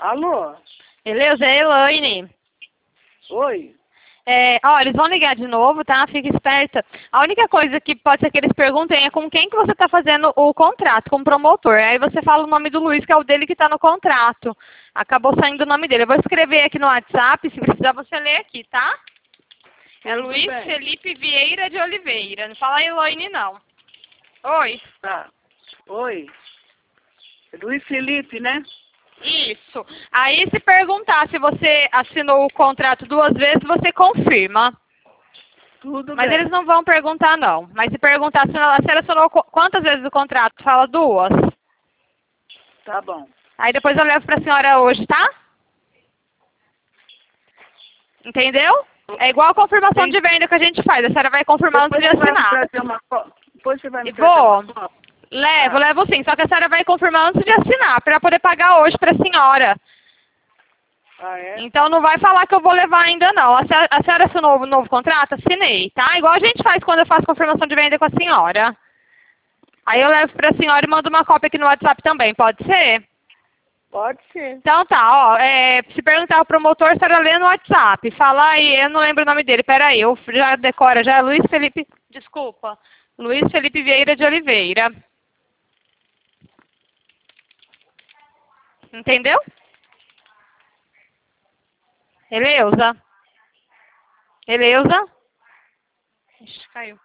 Alô? Beleza? É Elaine. Oi? Eles vão ligar de novo, tá? Fica esperta. A única coisa que pode ser que eles perguntem é com quem que você está fazendo o contrato, com o promotor. Aí você fala o nome do Luiz, que é o dele que está no contrato. Acabou saindo o nome dele. Eu vou escrever aqui no WhatsApp, se precisar você lê aqui, tá? É Tudo Luiz bem. Felipe Vieira de Oliveira. Não fala Elaine, não. Oi. Tá. Oi? Luiz Felipe, né? Isso. Aí se perguntar se você assinou o contrato 2 vezes, você confirma. Tudo Mas bem. eles não vão perguntar, não. Mas se perguntar se ela assinou quantas vezes o contrato, fala 2. Tá bom. Aí depois eu levo pra senhora hoje, tá? Entendeu? É igual a confirmação de venda que a gente faz. A senhora vai confirmar antes de assinar. Depois você vai me E trazer vou. uma foto? Levo sim. Só que a senhora vai confirmar antes de assinar, pra poder pagar hoje pra senhora. Ah, é? Então não vai falar que eu vou levar ainda não. A senhora assinou o novo contrato? Assinei, tá? Igual a gente faz quando eu faço confirmação de venda com a senhora. Aí eu levo pra senhora e mando uma cópia aqui no WhatsApp também, pode ser? Pode ser. Então tá, ó, se perguntar ao promotor, a senhora lê no WhatsApp. Fala aí, eu não lembro o nome dele, peraí, eu já decora, já é Luiz Felipe, desculpa, Luiz Felipe Vieira de Oliveira. Entendeu? Eleusa? Eleusa? Ixi, caiu.